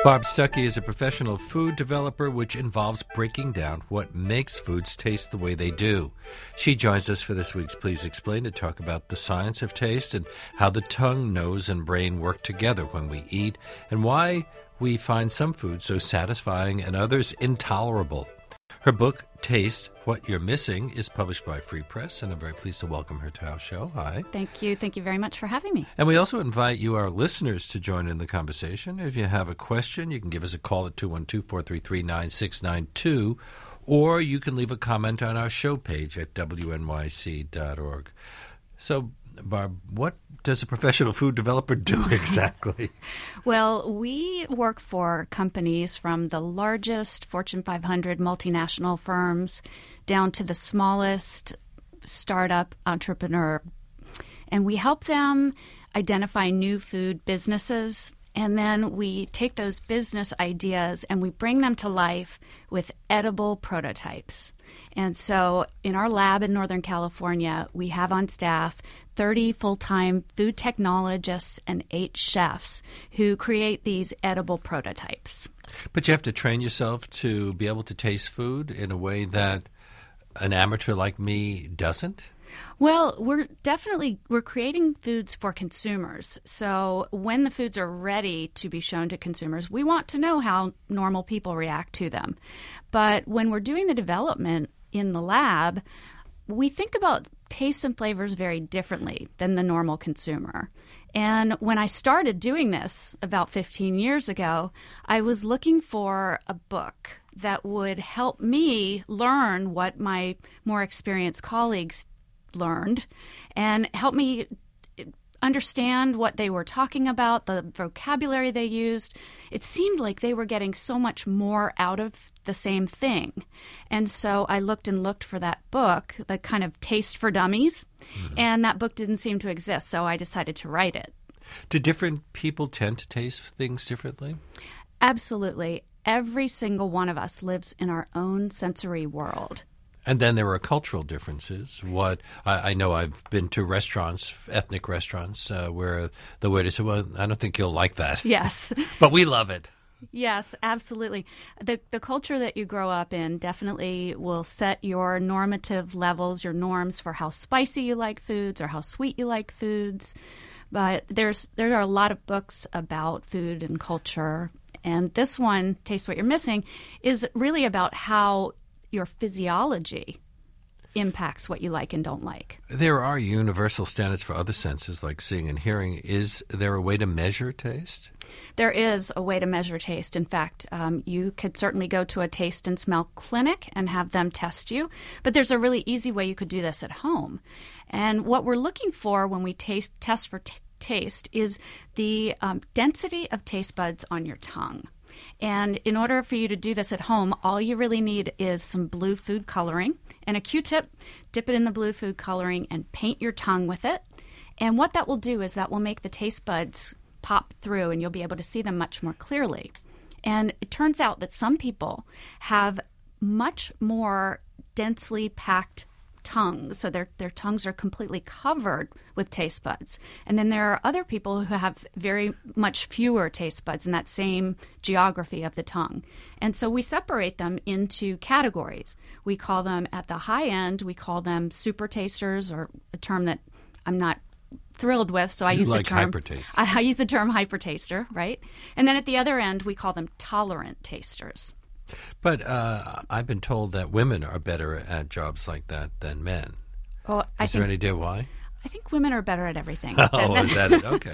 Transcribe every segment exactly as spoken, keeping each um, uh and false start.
Barb Stuckey is a professional food developer, which involves breaking down what makes foods taste the way they do. She joins us for this week's Please Explain to talk about the science of taste and how the tongue, nose, and brain work together when we eat, and why we find some foods so satisfying and others intolerable. Her book, Taste What You're Missing, is published by Free Press, and I'm very pleased to welcome her to our show. Hi. Thank you. Thank you very much for having me. And we also invite you, our listeners, to join in the conversation. If you have a question, you can give us a call at two one two, four three three, nine six nine two, or you can leave a comment on our show page at W N Y C dot org. So, Barb, what does a professional food developer do exactly? Well, we work for companies from the largest Fortune five hundred multinational firms down to the smallest startup entrepreneur. And we help them identify new food businesses, and then we take those business ideas and we bring them to life with edible prototypes. And so in our lab in Northern California, we have on staff thirty full-time food technologists and eight chefs who create these edible prototypes. But you have to train yourself to be able to taste food in a way that an amateur like me doesn't? Well, we're definitely, we're creating foods for consumers. So when the foods are ready to be shown to consumers, we want to know how normal people react to them. But when we're doing the development in the lab, we think about tastes and flavors very differently than the normal consumer. And when I started doing this about fifteen years ago, I was looking for a book that would help me learn what my more experienced colleagues learned and help me understand what they were talking about, the vocabulary they used. It seemed like they were getting so much more out of the same thing. And so I looked and looked for that book, the kind of Taste for Dummies, mm-hmm. and that book didn't seem to exist, so I decided to write it. Do different people tend to taste things differently? Absolutely. Every single one of us lives in our own sensory world. And then there are cultural differences. What I, I know I've been to restaurants, ethnic restaurants, uh, where the waiter said, well, I don't think you'll like that. Yes. But we love it. Yes, absolutely. The the culture that you grow up in definitely will set your normative levels, your norms for how spicy you like foods or how sweet you like foods. But there's there are a lot of books about food and culture. And this one, Taste What You're Missing, is really about how your physiology impacts what you like and don't like. There are universal standards for other senses like seeing and hearing. Is there a way to measure taste? There is a way to measure taste. In fact, um, you could certainly go to a taste and smell clinic and have them test you. But there's a really easy way you could do this at home. And what we're looking for when we taste test for t- taste is the um, density of taste buds on your tongue. And in order for you to do this at home, all you really need is some blue food coloring and a Q-tip. Dip it in the blue food coloring and paint your tongue with it. And what that will do is that will make the taste buds pop through and you'll be able to see them much more clearly. And it turns out that some people have much more densely packed tongues, so their their tongues are completely covered with taste buds. And then there are other people who have very much fewer taste buds in that same geography of the tongue. And so we separate them into categories. We call them, at the high end, we call them super tasters, or a term that I'm not thrilled with, so I you use like the term hypertaster. I, I use the term hypertaster, right? And then at the other end, we call them tolerant tasters. But uh, I've been told that women are better at jobs like that than men. Oh, I is think, there any idea why? I think women are better at everything. Oh, is that it? Okay.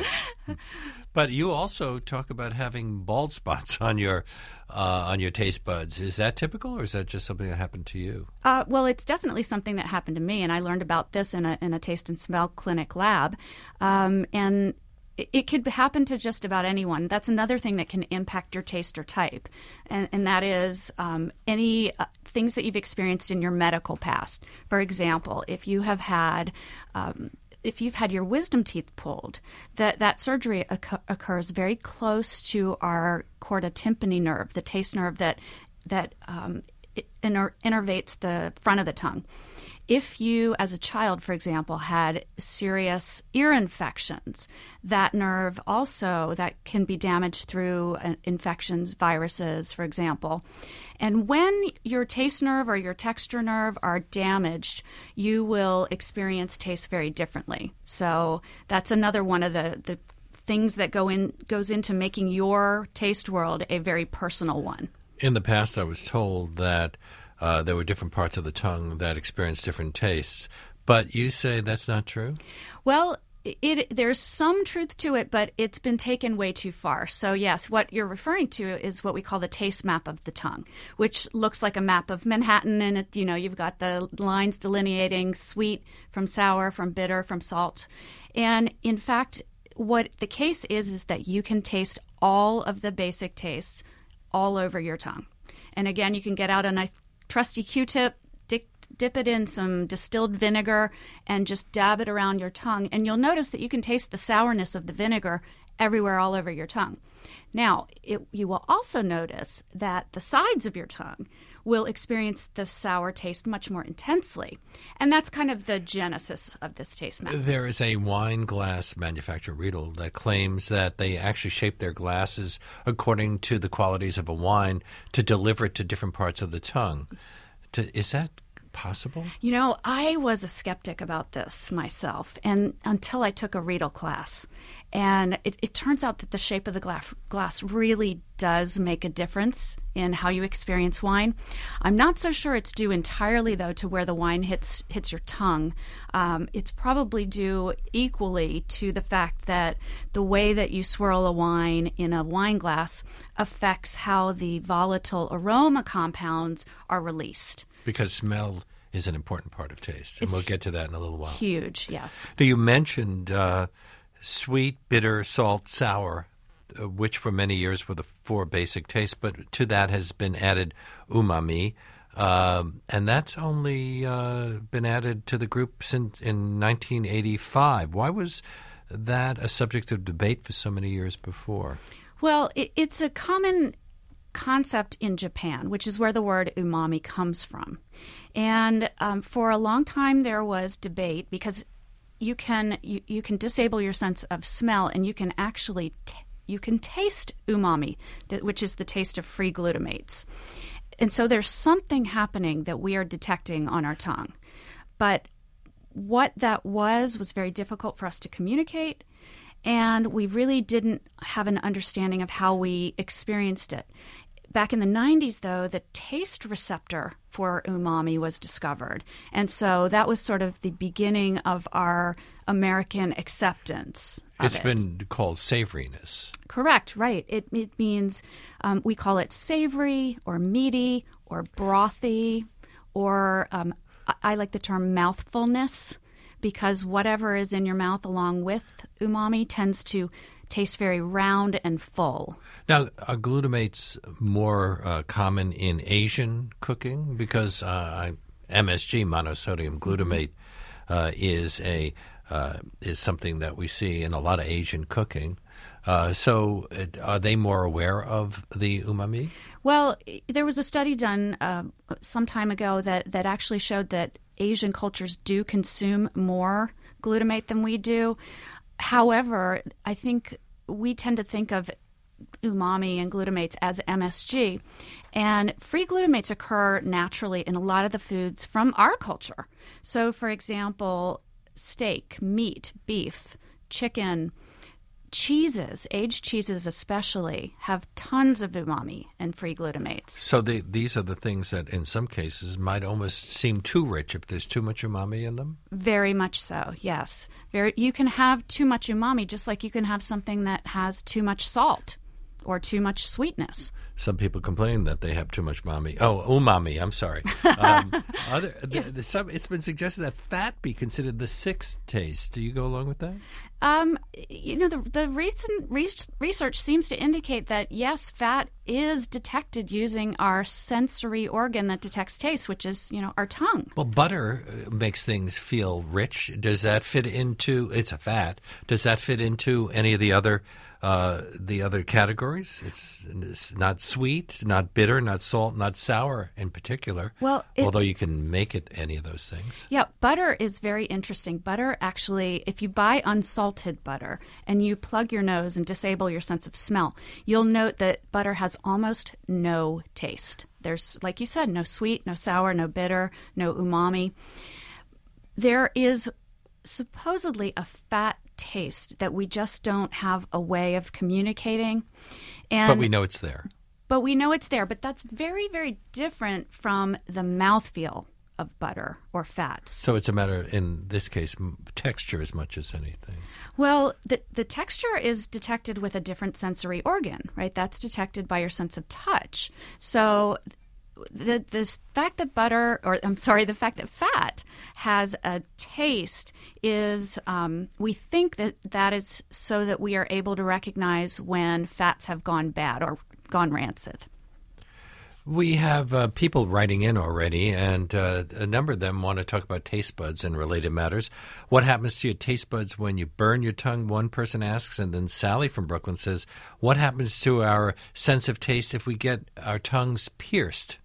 But you also talk about having bald spots on your uh, on your taste buds. Is that typical, or is that just something that happened to you? Uh, well, it's definitely something that happened to me, and I learned about this in a in a taste and smell clinic lab. Um, and it could happen to just about anyone. That's another thing that can impact your taste or type, and, and that is um, any uh, things that you've experienced in your medical past. For example, if you have had um, if you've had your wisdom teeth pulled, that that surgery occur- occurs very close to our chorda tympani nerve, the taste nerve that that um, it inner- innervates the front of the tongue. If you, as a child, for example, had serious ear infections, that nerve also that can be damaged through uh, infections, viruses, for example. And when your taste nerve or your texture nerve are damaged, you will experience taste very differently. So that's another one of the, the things that go in goes into making your taste world a very personal one. In the past, I was told that uh, there were different parts of the tongue that experienced different tastes, but you say that's not true? Well, it, there's some truth to it, but it's been taken way too far. So yes, what you're referring to is what we call the taste map of the tongue, which looks like a map of Manhattan, and it, you know, you've got the lines delineating sweet from sour, from bitter, from salt. And in fact, what the case is is that you can taste all of the basic tastes all over your tongue. And again, you can get out a nice trusty Q-tip, dip, dip it in some distilled vinegar, and just dab it around your tongue. And you'll notice that you can taste the sourness of the vinegar everywhere all over your tongue. Now, it, you will also notice that the sides of your tongue will experience the sour taste much more intensely. And that's kind of the genesis of this taste map. There is a wine glass manufacturer, Riedel, that claims that they actually shape their glasses according to the qualities of a wine to deliver it to different parts of the tongue. To, is that possible? You know, I was a skeptic about this myself, and until I took a Riedel class. And it, it turns out that the shape of the glass, glass really does make a difference in how you experience wine. I'm not so sure it's due entirely, though, to where the wine hits hits your tongue. Um, it's probably due equally to the fact that the way that you swirl a wine in a wine glass affects how the volatile aroma compounds are released. Because smell is an important part of taste, and It's we'll get to that in a little while. Huge, yes. Now, you mentioned uh, sweet, bitter, salt, sour, uh, which for many years were the four basic tastes, but to that has been added umami, um, and that's only uh, been added to the group since in nineteen eighty-five. Why was that a subject of debate for so many years before? Well, it, it's a common concept in Japan, which is where the word umami comes from. And um, for a long time there was debate because you can you, you can disable your sense of smell, and you can actually t- you can taste umami, that, which is the taste of free glutamates. And so there's something happening that we are detecting on our tongue. But what that was was very difficult for us to communicate, and we really didn't have an understanding of how we experienced it. Back in the nineties, though, the taste receptor for umami was discovered. And so that was sort of the beginning of our American acceptance of It's it. been called savoriness. Correct, right. It, it means um, we call it savory or meaty or brothy, or um, I, I like the term mouthfulness, because whatever is in your mouth along with umami tends to taste very round and full. Now, are glutamates more uh, common in Asian cooking? Because uh, I, M S G, monosodium glutamate, uh, is a uh, is something that we see in a lot of Asian cooking. Uh, so, it, are they more aware of the umami? Well, there was a study done uh, some time ago that, that actually showed that Asian cultures do consume more glutamate than we do. However, I think we tend to think of umami and glutamates as M S G, and free glutamates occur naturally in a lot of the foods from our culture. So, for example, steak, meat, beef, chicken, cheeses, aged cheeses especially, have tons of umami and free glutamates. So they, these are the things that in some cases might almost seem too rich if there's too much umami in them? Very much so, yes. Very, you can have too much umami just like you can have something that has too much salt or too much sweetness. Some people complain that they have too much umami. Oh, umami, I'm sorry. Um, other, Yes. the, the, some, it's been suggested that fat be considered the sixth taste. Do you go along with that? Um, you know, the, the recent re- research seems to indicate that, yes, fat is detected using our sensory organ that detects taste, which is, you know, our tongue. Well, butter uh, makes things feel rich. Does that fit into, it's a fat, does that fit into any of the other uh, the other categories? It's, it's not sweet, not bitter, not salt, not sour in particular. Well, it, although you can make it any of those things. Yeah, butter is very interesting. Butter actually, if you buy unsalted butter and you plug your nose and disable your sense of smell, you'll note that butter has almost no taste. There's, like you said, no sweet, no sour, no bitter, no umami. There is supposedly a fat taste that we just don't have a way of communicating. And, but we know it's there. But we know it's there. But that's very, very different from the mouthfeel of butter or fats. So it's a matter, in this case, texture as much as anything. Well, the, the texture is detected with a different sensory organ, right? That's detected by your sense of touch. So the the fact that butter, or I'm sorry, the fact that fat has a taste is, um, we think that that is so that we are able to recognize when fats have gone bad or gone rancid. We have uh, people writing in already, and uh, a number of them want to talk about taste buds and related matters. What happens to your taste buds when you burn your tongue, one person asks, and then Sally from Brooklyn says, what happens to our sense of taste if we get our tongues pierced?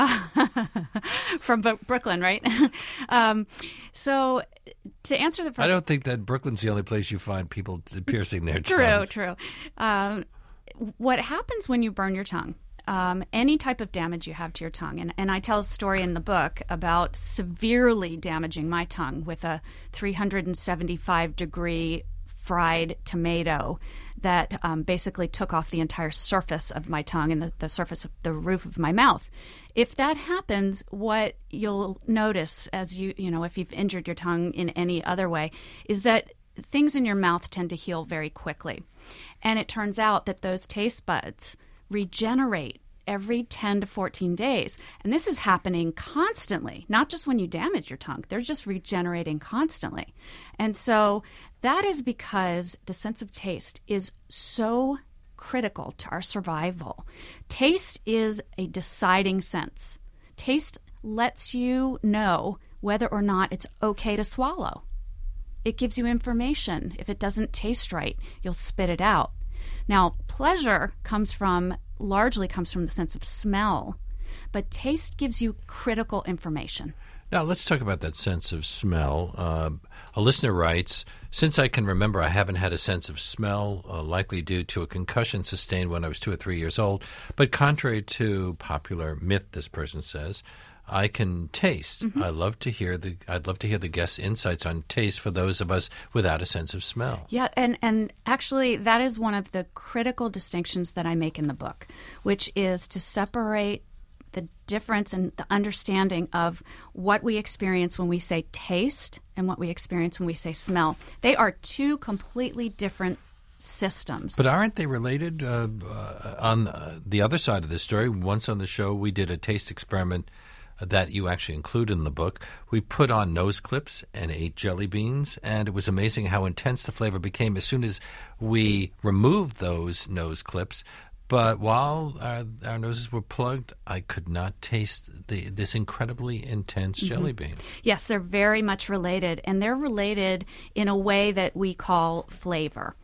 From B- Brooklyn, right? um, so to answer the first... I don't think that Brooklyn's the only place you find people piercing their true, tongues. True, true. Um, what happens when you burn your tongue? Um, any type of damage you have to your tongue. And, and I tell a story in the book about severely damaging my tongue with a three hundred seventy-five degree fried tomato that um, basically took off the entire surface of my tongue and the, the surface of the roof of my mouth. If that happens, what you'll notice as you, you know, if you've injured your tongue in any other way, is that things in your mouth tend to heal very quickly. And it turns out that those taste buds regenerate every ten to fourteen days. And this is happening constantly, not just when you damage your tongue. They're just regenerating constantly. And so that is because the sense of taste is so critical to our survival. Taste is a deciding sense. Taste lets you know whether or not it's okay to swallow. It gives you information. If it doesn't taste right, you'll spit it out. Now, pleasure comes from, largely comes from the sense of smell, but taste gives you critical information. Now, let's talk about that sense of smell. Uh, a listener writes, since I can remember, I haven't had a sense of smell, uh, likely due to a concussion sustained when I was two or three years old. But contrary to popular myth, this person says, I can taste. Mm-hmm. I love to hear the. I'd love to hear the guests' insights on taste for those of us without a sense of smell. Yeah, and and actually, that is one of the critical distinctions that I make in the book, which is to separate the difference and the understanding of what we experience when we say taste and what we experience when we say smell. They are two completely different systems. But aren't they related? Uh, uh, on uh, the other side of this story, once on the show, we did a taste experiment that you actually include in the book. We put on nose clips and ate jelly beans, and it was amazing how intense the flavor became as soon as we removed those nose clips. But while our, our noses were plugged, I could not taste the, this incredibly intense mm-hmm. jelly bean. Yes, they're very much related, and they're related in a way that we call flavor.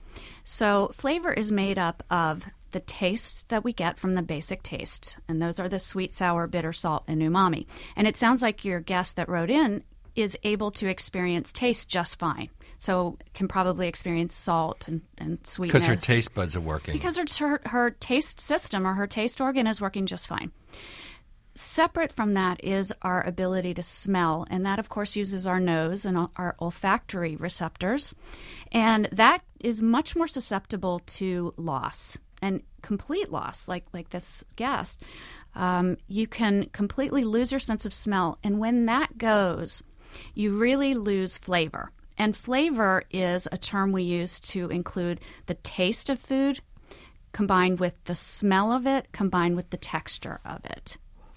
So flavor is made up of the tastes that we get from the basic tastes, and those are the sweet, sour, bitter, salt, and umami. And it sounds like your guest that wrote in is able to experience taste just fine. So can probably experience salt and, and sweetness. Because her taste buds are working. Because her, her taste system or her taste organ is working just fine. Separate from that is our ability to smell, and that, of course, uses our nose and our olfactory receptors. And that is much more susceptible to loss. And complete loss, like like this guest, um, you can completely lose your sense of smell. And when that goes, you really lose flavor. And flavor is a term we use to include the taste of food combined with the smell of it, combined with the texture of it.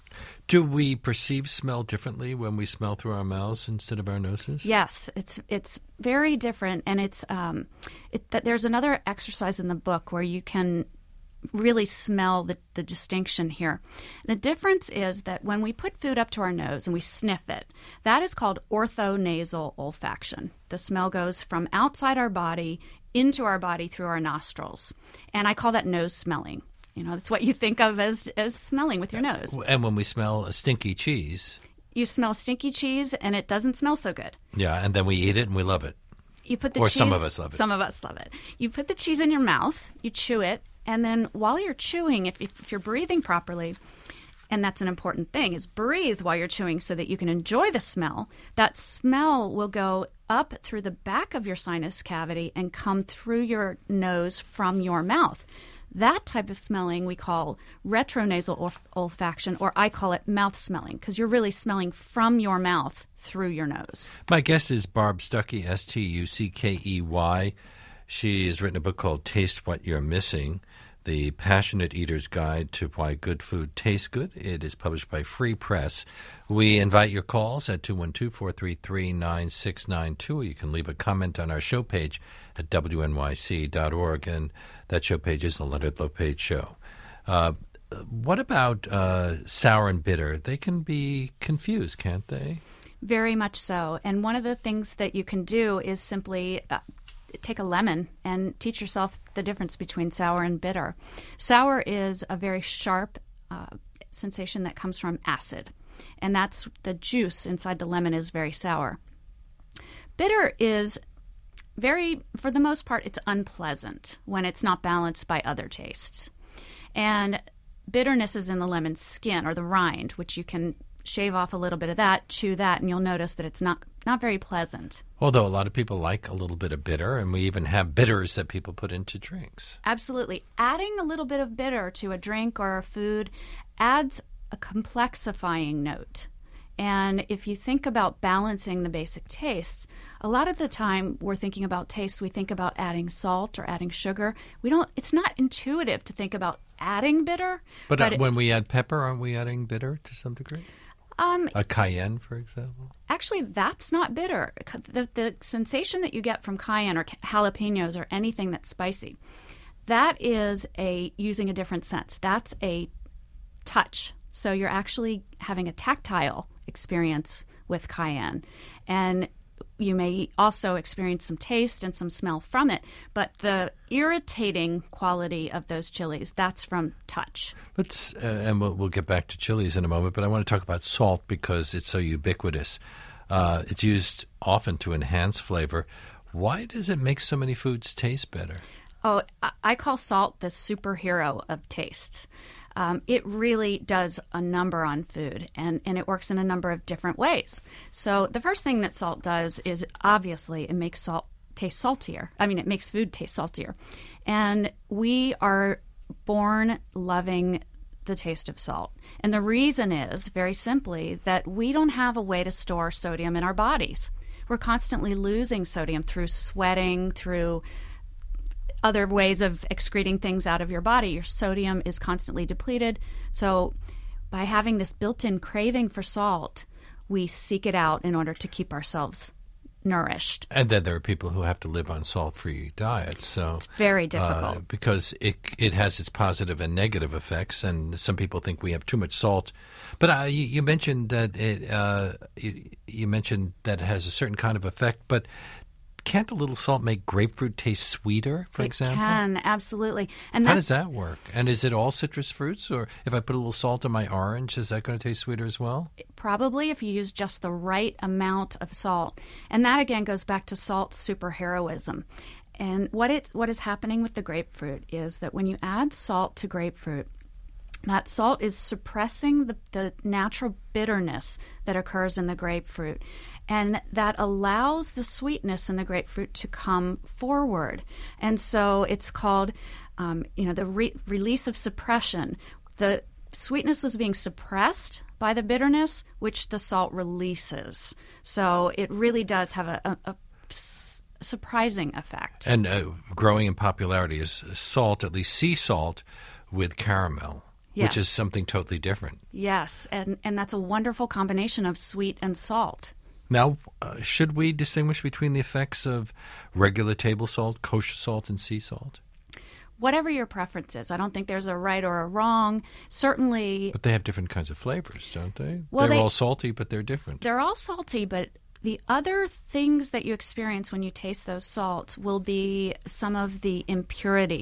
Do we perceive smell differently when we smell through our mouths instead of our noses? Yes, it's it's very different, and it's um, it, that there's another exercise in the book where you can really smell the, the distinction here. The difference is that when we put food up to our nose and we sniff it, that is called orthonasal olfaction. The smell goes from outside our body into our body through our nostrils, and I call that nose smelling. You know, it's what you think of as as smelling with your nose. And when we smell a stinky cheese, you smell stinky cheese, and it doesn't smell so good. Yeah, and then we eat it, and we love it. You put the or cheese, some of us love it. Some of us love it. You put the cheese in your mouth, you chew it, and then while you're chewing, if, if you're breathing properly, and that's an important thing, is breathe while you're chewing so that you can enjoy the smell. That smell will go up through the back of your sinus cavity and come through your nose from your mouth. That type of smelling we call retronasal olf- olfaction, or I call it mouth smelling, because you're really smelling from your mouth through your nose. My guest is Barb Stuckey, S T U C K E Y. She has written a book called Taste What You're Missing, The Passionate Eater's Guide to Why Good Food Tastes Good. It is published by Free Press. We invite your calls at two one two, four three three, nine six nine two. You can leave a comment on our show page at W N Y C dot org, and that show page is the Leonard Lopate Show. Uh, what about uh, sour and bitter? They can be confused, can't they? Very much so. And one of the things that you can do is simply uh, take a lemon and teach yourself the difference between sour and bitter. Sour is a very sharp uh, sensation that comes from acid, and that's the juice inside the lemon is very sour. Bitter is very, for the most part, it's unpleasant when it's not balanced by other tastes. And bitterness is in the lemon skin or the rind, which you can shave off a little bit of that, chew that, and you'll notice that it's not not very pleasant. Although a lot of people like a little bit of bitter, and we even have bitters that people put into drinks. Absolutely. Adding a little bit of bitter to a drink or a food adds a complexifying note. And if you think about balancing the basic tastes, a lot of the time we're thinking about taste, we think about adding salt or adding sugar. We don't. It's not intuitive to think about adding bitter. But, but uh, it, when we add pepper, aren't we adding bitter to some degree? Um, a cayenne, for example? Actually, that's not bitter. The, the sensation that you get from cayenne or jalapenos or anything that's spicy, that is a using a different sense. That's a touch. So you're actually having a tactile experience with cayenne. And you may also experience some taste and some smell from it, but the irritating quality of those chilies, that's from touch. Let's, uh, and we'll, we'll get back to chilies in a moment, but I want to talk about salt because it's so ubiquitous. Uh, it's used often to enhance flavor. Why does it make so many foods taste better? Oh, I call salt the superhero of tastes. Um, it really does a number on food, and, and it works in a number of different ways. So the first thing that salt does is, obviously, it makes salt taste saltier. I mean, it makes food taste saltier. And we are born loving the taste of salt. And the reason is, very simply, that we don't have a way to store sodium in our bodies. We're constantly losing sodium through sweating, through other ways of excreting things out of your body. Your sodium is constantly depleted. So by having this built-in craving for salt, we seek it out in order to keep ourselves nourished. And then there are people who have to live on salt-free diets. So it's very difficult. Uh, because it it has its positive and negative effects, and some people think we have too much salt. But uh, you, you mentioned that it uh, you, you mentioned that it has a certain kind of effect, but can't a little salt make grapefruit taste sweeter, for it example? It can, absolutely. And how does that work? And is it all citrus fruits? Or if I put a little salt in my orange, is that going to taste sweeter as well? Probably, if you use just the right amount of salt. And that, again, goes back to salt superheroism. And what it, what is happening with the grapefruit is that when you add salt to grapefruit, that salt is suppressing the, the natural bitterness that occurs in the grapefruit. And that allows the sweetness in the grapefruit to come forward. And so it's called, um, you know, the re- release of suppression. The sweetness was being suppressed by the bitterness, which the salt releases. So it really does have a, a, a surprising effect. And uh, growing in popularity is salt, at least sea salt, with caramel. Yes. Which is something totally different. Yes, and, and that's a wonderful combination of sweet and salt. Now, uh, should we distinguish between the effects of regular table salt, kosher salt, and sea salt? Whatever your preference is. I don't think there's a right or a wrong. Certainly. But they have different kinds of flavors, don't they? Well, they're they, all salty, but they're different. They're all salty, but the other things that you experience when you taste those salts will be some of the impurities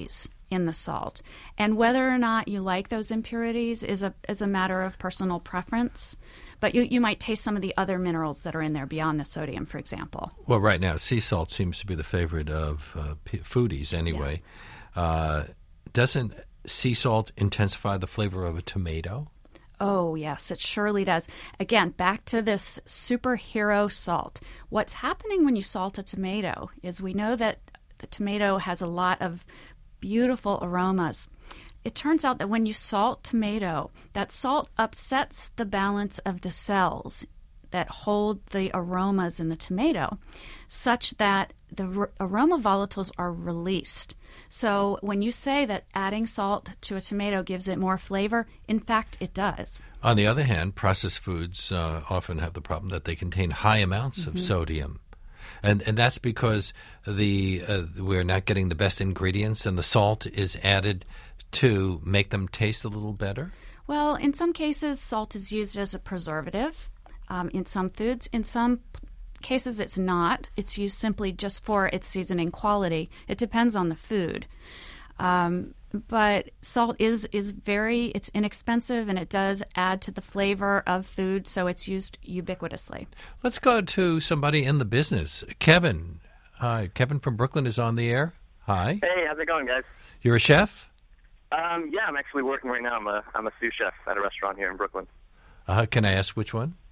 in the salt. And whether or not you like those impurities is a is a matter of personal preference. But you, you might taste some of the other minerals that are in there beyond the sodium, for example. Well, right now, sea salt seems to be the favorite of uh, p- foodies anyway. Yeah. Uh, doesn't sea salt intensify the flavor of a tomato? Oh, yes, it surely does. Again, back to this superhero salt. What's happening when you salt a tomato is we know that the tomato has a lot of beautiful aromas. It turns out that when you salt tomato, that salt upsets the balance of the cells that hold the aromas in the tomato, such that the r- aroma volatiles are released. So when you say that adding salt to a tomato gives it more flavor, in fact, it does. On the other hand, processed foods uh, often have the problem that they contain high amounts mm-hmm. of sodium. And and that's because the uh, we're not getting the best ingredients, and the salt is added to make them taste a little better? Well, in some cases, salt is used as a preservative um, in some foods. In some cases, it's not. It's used simply just for its seasoning quality. It depends on the food. Um, but salt is, is very, it's inexpensive, and it does add to the flavor of food, so it's used ubiquitously. Let's go to somebody in the business. Kevin. Hi. Kevin from Brooklyn is on the air. Hi. Hey, how's it going, guys? You're a chef? Um, yeah, I'm actually working right now. I'm a I'm a sous chef at a restaurant here in Brooklyn. Uh, can I ask which one?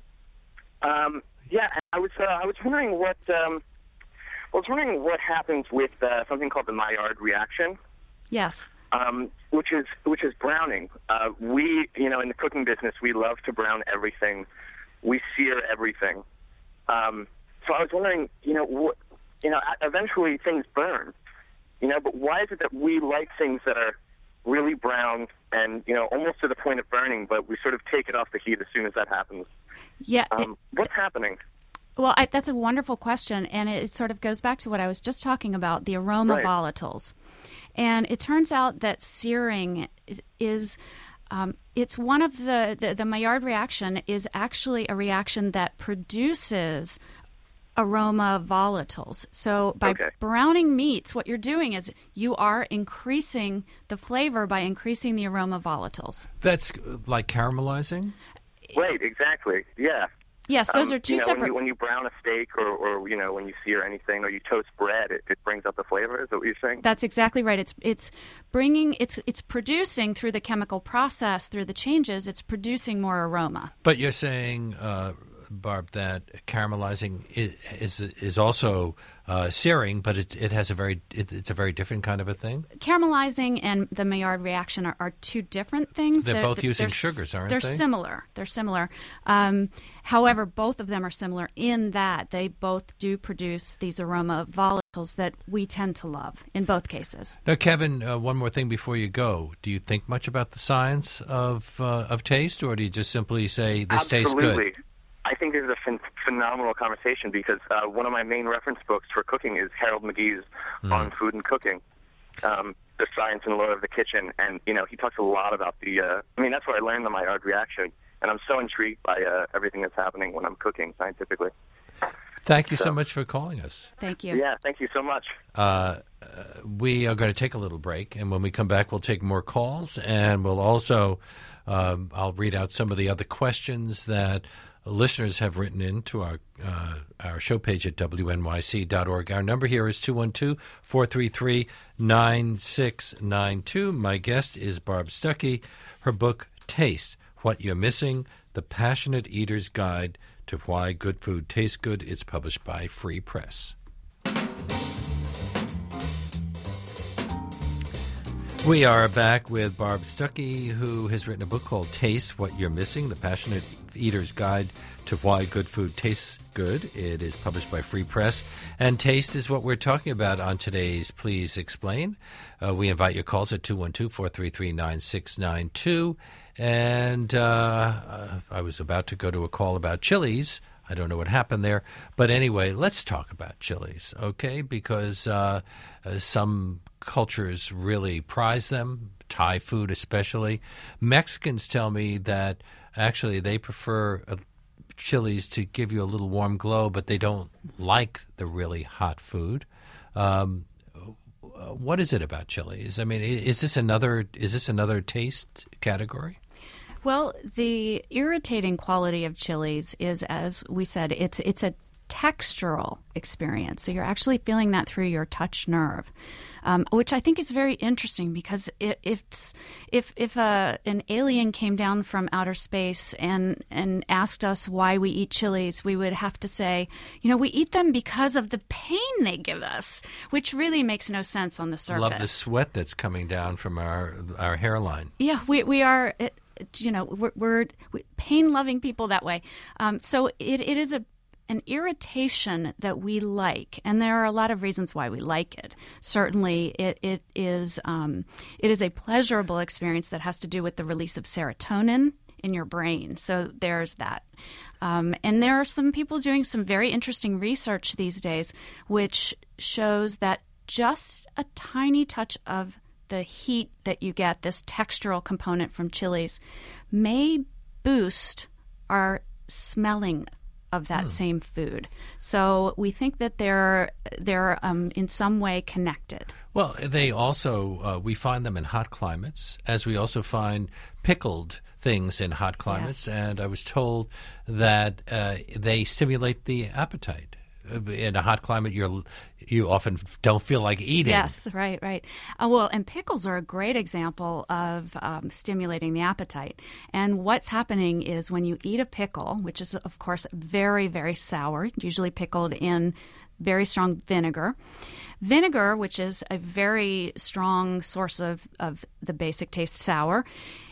Um, yeah, I was uh, I was wondering what um, I was wondering what happens with uh, something called the Maillard reaction. Yes. Um, which is which is browning. Uh, we you know in the cooking business we love to brown everything. We sear everything. Um, so I was wondering, you know, what, you know, eventually things burn. You know, but why is it that we like things that are really brown and, you know, almost to the point of burning, but we sort of take it off the heat as soon as that happens? Yeah. Um, it, what's happening? Well, I, that's a wonderful question, and it, it sort of goes back to what I was just talking about, the aroma right. volatiles. And it turns out that searing is, um, it's one of the, the, the Maillard reaction is actually a reaction that produces aroma volatiles. So by okay. browning meats, what you're doing is you are increasing the flavor by increasing the aroma volatiles. That's like caramelizing? Right, exactly. Yeah. Yes, those um, are two you know, separate... When you, when you brown a steak or, or, you know, when you sear anything or you toast bread, it, it brings up the flavor. Is that what you're saying? That's exactly right. It's it's bringing, it's it's producing through the chemical process, through the changes, it's producing more aroma. But you're saying... Uh, Barb, that caramelizing is is, is also uh, searing, but it, it has a very it, it's a very different kind of a thing. Caramelizing and the Maillard reaction are, are two different things. They're, they're both using they're, sugars, aren't they're they? They're similar. They're similar. Um, however, both of them are similar in that they both do produce these aroma volatiles that we tend to love in both cases. Now, Kevin, uh, one more thing before you go. Do you think much about the science of uh, of taste, or do you just simply say this Absolutely. tastes good? I think this is a ph- phenomenal conversation because uh, one of my main reference books for cooking is Harold McGee's mm. On Food and Cooking, um, The Science and Lore of the Kitchen. And, you know, he talks a lot about the, uh, I mean, that's where I learned the Maillard reaction. And I'm so intrigued by uh, everything that's happening when I'm cooking scientifically. Thank you so, so much for calling us. Thank you. Yeah, thank you so much. Uh, uh, we are going to take a little break, and when we come back, we'll take more calls, and we'll also, um, I'll read out some of the other questions that listeners have written in to our uh, our show page at W N Y C dot org. Our number here is two one two, four three three, nine six nine two. My guest is Barb Stuckey. Her book, Taste, What You're Missing, The Passionate Eater's Guide to Why Good Food Tastes Good. It's published by Free Press. We are back with Barb Stuckey, who has written a book called Taste, What You're Missing, The Passionate Eater's Guide to Why Good Food Tastes Good. It is published by Free Press. And taste is what we're talking about on today's Please Explain. Uh, we invite your calls at two one two, four three three, nine six nine two. And uh, uh, I was about to go to a call about chilies. I don't know what happened there. But anyway, let's talk about chilies, okay? Because uh, uh, some cultures really prize them, Thai food especially. Mexicans tell me that actually they prefer uh, chilies to give you a little warm glow, but they don't like the really hot food. Um, what is it about chilies? I mean, i- is this another is this another taste category? Well, the irritating quality of chilies is, as we said, it's it's a textural experience. So you're actually feeling that through your touch nerve, um, which I think is very interesting because it, it's if if a, an alien came down from outer space and and asked us why we eat chilies, we would have to say, you know, we eat them because of the pain they give us, which really makes no sense on the surface. Love the sweat that's coming down from our our hairline. Yeah, we we are. It, you know, we're, we're pain-loving people that way. Um, so it, it is a an irritation that we like, and there are a lot of reasons why we like it. Certainly, it it is um, it is a pleasurable experience that has to do with the release of serotonin in your brain. So there's that. Um, and there are some people doing some very interesting research these days, which shows that just a tiny touch of the heat that you get, this textural component from chilies, may boost our smelling of that Hmm. same food. So we think that they're they're um, in some way connected. Well, they also uh, we find them in hot climates, as we also find pickled things in hot climates. Yes. And I was told that uh, they stimulate the appetite. In a hot climate, you're you often don't feel like eating. Yes, right, right. Uh, well, and pickles are a great example of um, stimulating the appetite. And what's happening is when you eat a pickle, which is, of course, very, very sour, usually pickled in very strong vinegar. Vinegar, which is a very strong source of, of the basic taste sour,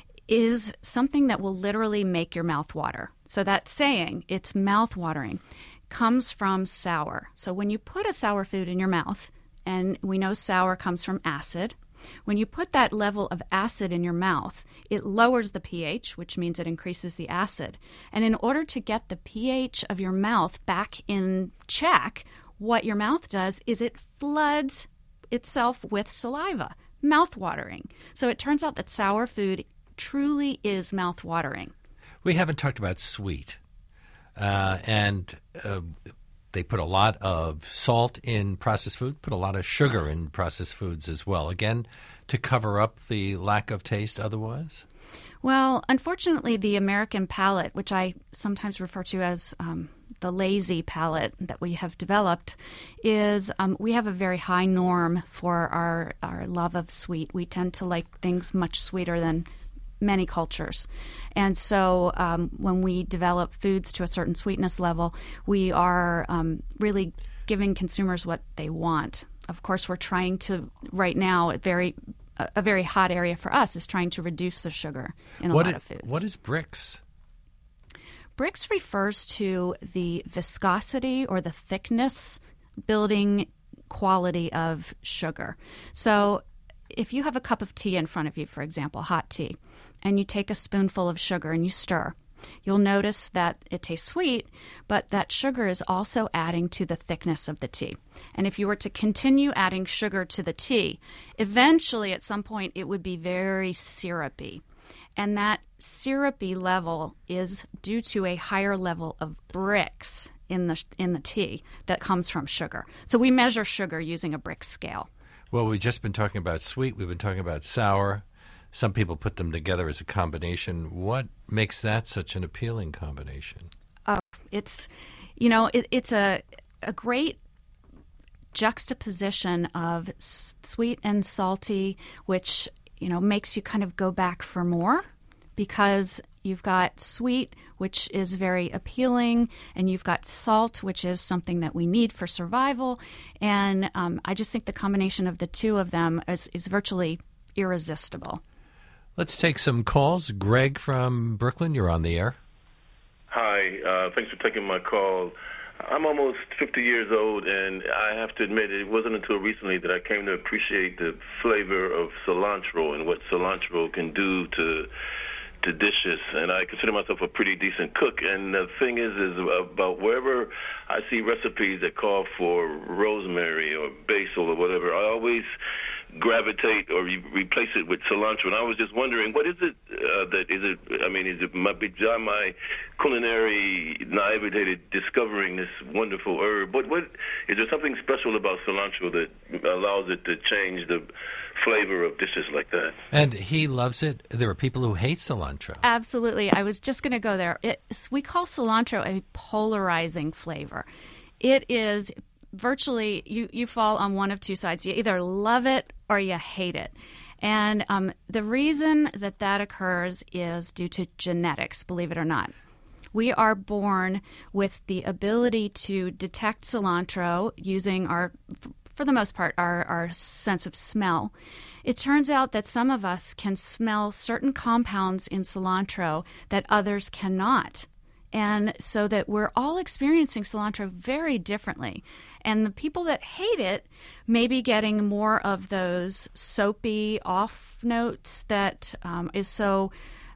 is something that will literally make your mouth water. So that saying, it's mouth watering, comes from sour. So when you put a sour food in your mouth, and we know sour comes from acid, when you put that level of acid in your mouth, it lowers the pH, which means it increases the acid. And in order to get the pH of your mouth back in check, what your mouth does is it floods itself with saliva, mouth-watering. So it turns out that sour food truly is mouth-watering. We haven't talked about sweet. Uh, and uh, they put a lot of salt in processed food, put a lot of sugar Yes. in processed foods as well. Again, to cover up the lack of taste otherwise? Well, unfortunately, the American palate, which I sometimes refer to as um, the lazy palate that we have developed, is um, we have a very high norm for our, our love of sweet. We tend to like things much sweeter than many cultures. And so um, when we develop foods to a certain sweetness level, we are um, really giving consumers what they want. Of course, we're trying to, right now, a very, a very hot area for us is trying to reduce the sugar in a What lot i- of foods. What is Brix? Brix refers to the viscosity or the thickness building quality of sugar. So if you have a cup of tea in front of you, for example, hot tea, and you take a spoonful of sugar and you stir, you'll notice that it tastes sweet, but that sugar is also adding to the thickness of the tea. And if you were to continue adding sugar to the tea, eventually at some point it would be very syrupy. And that syrupy level is due to a higher level of Brix in the in the tea that comes from sugar. So we measure sugar using a Brix scale. Well, we've just been talking about sweet. We've been talking about sour. Some people put them together as a combination. What makes that such an appealing combination? Oh, it's, you know, it, it's a a great juxtaposition of s- sweet and salty, which, you know, makes you kind of go back for more, because you've got sweet, which is very appealing, and you've got salt, which is something that we need for survival. And um, I just think the combination of the two of them is, is virtually irresistible. Let's take some calls. Greg from Brooklyn, you're on the air. Hi, uh, thanks for taking my call. I'm almost fifty years old, and I have to admit it wasn't until recently that I came to appreciate the flavor of cilantro and what cilantro can do to to dishes. And I consider myself a pretty decent cook. And the thing is, is about wherever I see recipes that call for rosemary or basil or whatever, I always gravitate or re- replace it with cilantro. And I was just wondering, what is it uh, that is it? I mean, is it my beyond my culinary naivete discovering this wonderful herb? What what is there something special about cilantro that allows it to change the flavor of dishes like that? And he loves it. There are people who hate cilantro. Absolutely. I was just going to go there. It, we call cilantro a polarizing flavor. It is virtually, you, you fall on one of two sides. You either love it or you hate it. And um, the reason that that occurs is due to genetics, believe it or not. We are born with the ability to detect cilantro using our, for the most part, our, our sense of smell. It turns out that some of us can smell certain compounds in cilantro that others cannot. And so that we're all experiencing cilantro very differently. And the people that hate it may be getting more of those soapy off notes that um, is so,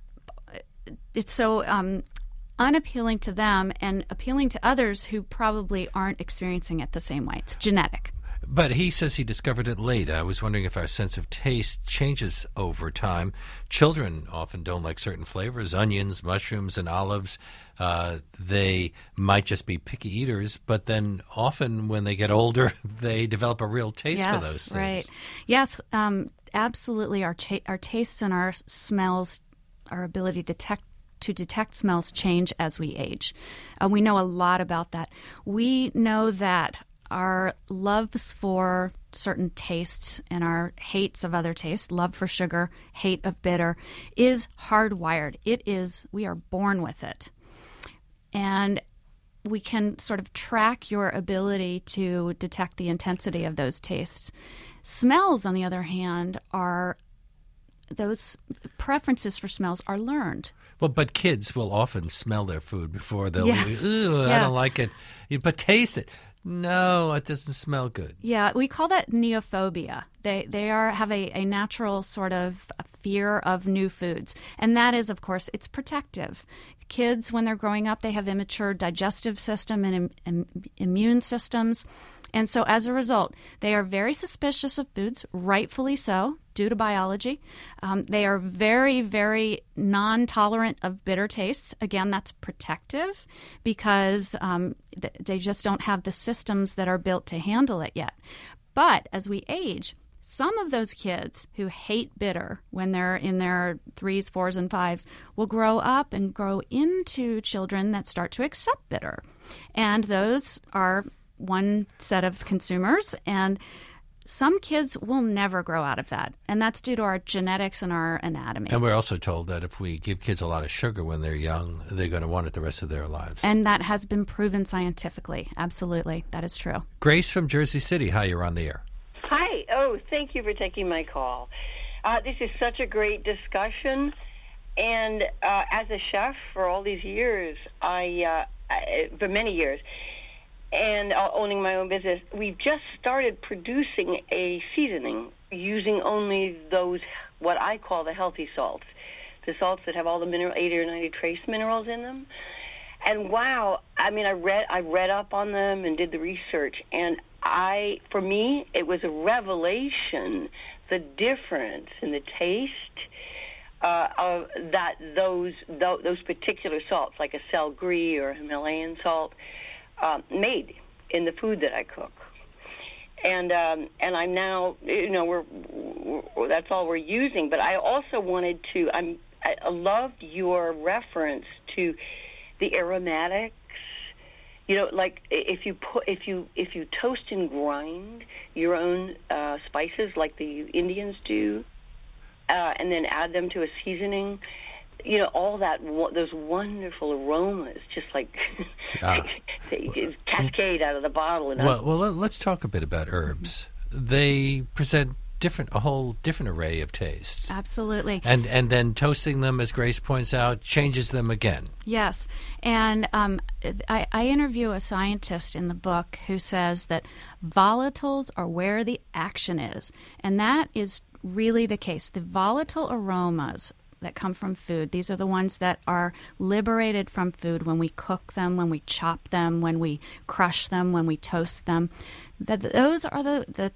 it's so um, unappealing to them and appealing to others who probably aren't experiencing it the same way. It's genetic. But he says he discovered it late. I was wondering if our sense of taste changes over time. Children often don't like certain flavors, onions, mushrooms, and olives. Uh, they might just be picky eaters, but then often when they get older, they develop a real taste yes, for those things. Right. Yes, um, absolutely. Our, cha- our tastes and our smells, our ability to detect to detect smells change as we age. Uh, we know a lot about that. We know that our loves for certain tastes and our hates of other tastes, love for sugar, hate of bitter, is hardwired. It is, we are born with it. And we can sort of track your ability to detect the intensity of those tastes. Smells, on the other hand, are, those preferences for smells are learned. Well, but kids will often smell their food before they'll, yes. ooh, yeah. I don't like it. But taste it. No, it doesn't smell good. Yeah, we call that neophobia. They they are have a, a natural sort of fear of new foods. And that is, of course, it's protective. Kids, when they're growing up, they have immature digestive system and im, im, immune systems. And so as a result, they are very suspicious of foods, rightfully so, due to biology. Um, they are very, very non-tolerant of bitter tastes. Again, that's protective because um, th- they just don't have the systems that are built to handle it yet. But as we age, some of those kids who hate bitter when they're in their threes, fours, and fives will grow up and grow into children that start to accept bitter. And those are one set of consumers, and some kids will never grow out of that, and that's due to our genetics and our anatomy. And we're also told that if we give kids a lot of sugar when they're young, they're going to want it the rest of their lives. And that has been proven scientifically. Absolutely. That is true. Grace from Jersey City. Hi, you're on the air. Hi. Oh, thank you for taking my call. Uh, this is such a great discussion, and uh, as a chef for all these years, I, uh, I for many years, and uh, owning my own business, we've just started producing a seasoning using only those, what I call the healthy salts, the salts that have all the mineral, eighty or ninety trace minerals in them. And wow, I mean, I read, I read up on them and did the research, and I, for me, it was a revelation, the difference in the taste uh, of that those those particular salts, like a Sal Gris or a Himalayan salt, Uh, made in the food that I cook, and um, and I'm now, you know, we're, we're that's all we're using. But I also wanted to. I'm I loved your reference to the aromatics. You know, like if you put if you if you toast and grind your own uh, spices like the Indians do, uh, and then add them to a seasoning. You know, all that, those wonderful aromas, just like uh, they cascade out of the bottle. And well, well, let's talk a bit about herbs. They present different, a whole different array of tastes. Absolutely. And and then toasting them, as Grace points out, changes them again. Yes. And um, I, I interview a scientist in the book who says that volatiles are where the action is. And that is really the case. The volatile aromas that come from food, these are the ones that are liberated from food when we cook them, when we chop them, when we crush them, when we toast them. That those are the, the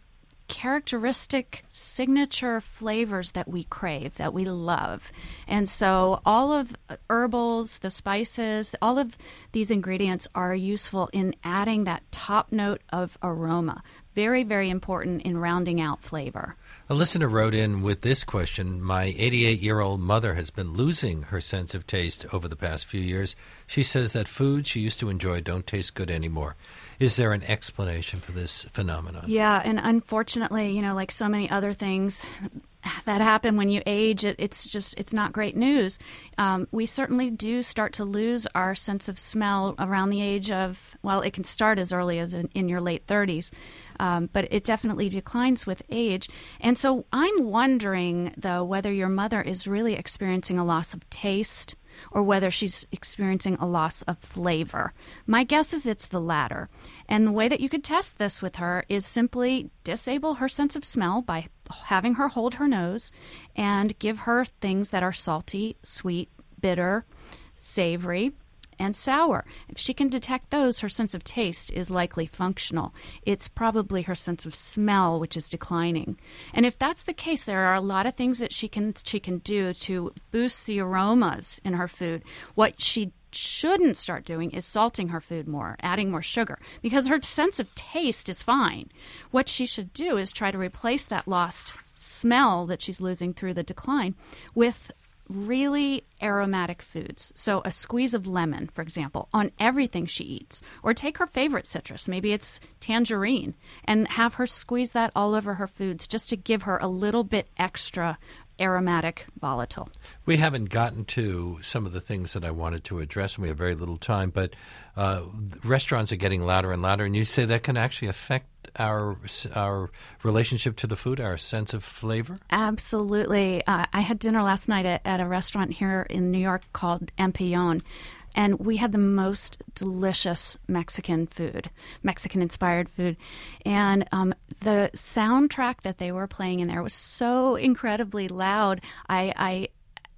characteristic signature flavors that we crave, that we love. And so all of herbals, the spices, all of these ingredients are useful in adding that top note of aroma. Very, very important in rounding out flavor. A listener wrote in with this question. My eighty-eight-year-old mother has been losing her sense of taste over the past few years. She says that foods she used to enjoy don't taste good anymore. Is there an explanation for this phenomenon? Yeah, and unfortunately, you know, like so many other things that happen when you age, it, it's just, it's not great news. Um, we certainly do start to lose our sense of smell around the age of, well, it can start as early as in, in your late thirties, um, but it definitely declines with age. And so I'm wondering, though, whether your mother is really experiencing a loss of taste or whether she's experiencing a loss of flavor. My guess is it's the latter. And the way that you could test this with her is simply disable her sense of smell by having her hold her nose and give her things that are salty, sweet, bitter, savory, and sour. If she can detect those, her sense of taste is likely functional. It's probably her sense of smell which is declining. And if that's the case, there are a lot of things that she can she can do to boost the aromas in her food. What she shouldn't start doing is salting her food more, adding more sugar, because her sense of taste is fine. What she should do is try to replace that lost smell that she's losing through the decline with really aromatic foods. So a squeeze of lemon, for example, on everything she eats. Or take her favorite citrus, maybe it's tangerine, and have her squeeze that all over her foods just to give her a little bit extra aromatic volatile. We haven't gotten to some of the things that I wanted to address, and we have very little time, but uh, restaurants are getting louder and louder, and you say that can actually affect our our relationship to the food, our sense of flavor? Absolutely. Uh, I had dinner last night at, at a restaurant here in New York called Empillon, and we had the most delicious Mexican food, Mexican-inspired food. And um, the soundtrack that they were playing in there was so incredibly loud. I, I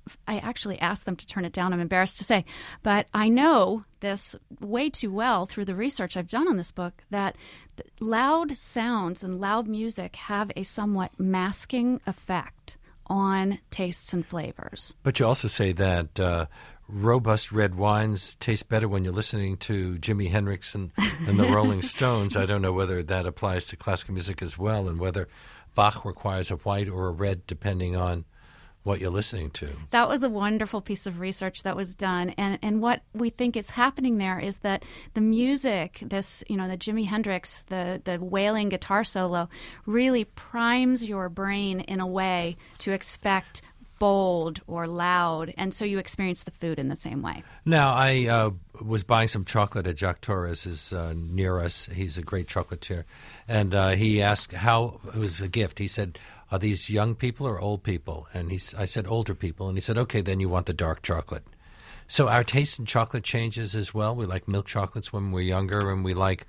I actually asked them to turn it down, I'm embarrassed to say. But I know this way too well through the research I've done on this book that loud sounds and loud music have a somewhat masking effect on tastes and flavors. But you also say that uh, robust red wines taste better when you're listening to Jimi Hendrix and, and the Rolling Stones. I don't know whether that applies to classical music as well, and whether Bach requires a white or a red depending on what you're listening to. That was a wonderful piece of research that was done. And and what we think is happening there is that the music, this, you know, the Jimi Hendrix, the, the wailing guitar solo, really primes your brain in a way to expect bold or loud, and so you experience the food in the same way. Now, I uh, was buying some chocolate at Jacques Torres is uh, near us. He's a great chocolatier. And uh, he asked how, it was a gift. He said, are these young people or old people? And he, I said, older people. And he said, okay, then you want the dark chocolate. So our taste in chocolate changes as well. We like milk chocolates when we're younger, and we like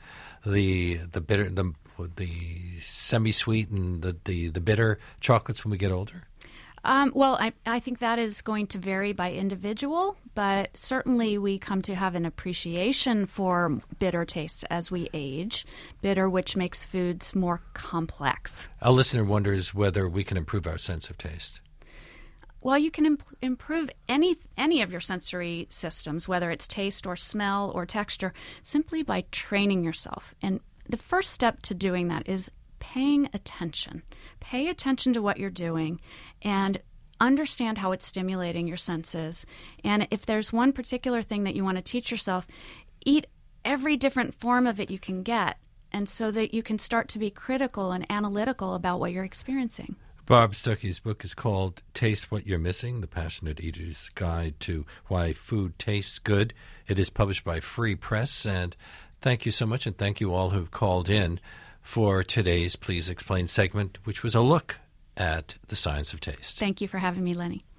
the the bitter, the the semi-sweet and the, the, the bitter chocolates when we get older. Um, well, I, I think that is going to vary by individual, but certainly we come to have an appreciation for bitter tastes as we age. Bitter, which makes foods more complex. A listener wonders whether we can improve our sense of taste. Well, you can imp- improve any any of your sensory systems, whether it's taste or smell or texture, simply by training yourself. And the first step to doing that is paying attention. Pay attention to what you're doing and understand how it's stimulating your senses. And if there's one particular thing that you want to teach yourself, eat every different form of it you can get, and so that you can start to be critical and analytical about what you're experiencing. Barb Stuckey's book is called Taste What You're Missing, The Passionate Eater's Guide to Why Food Tastes Good. It is published by Free Press, and thank you so much, and thank you all who've called in for today's Please Explain segment, which was a look at the science of taste. Thank you for having me, Lenny.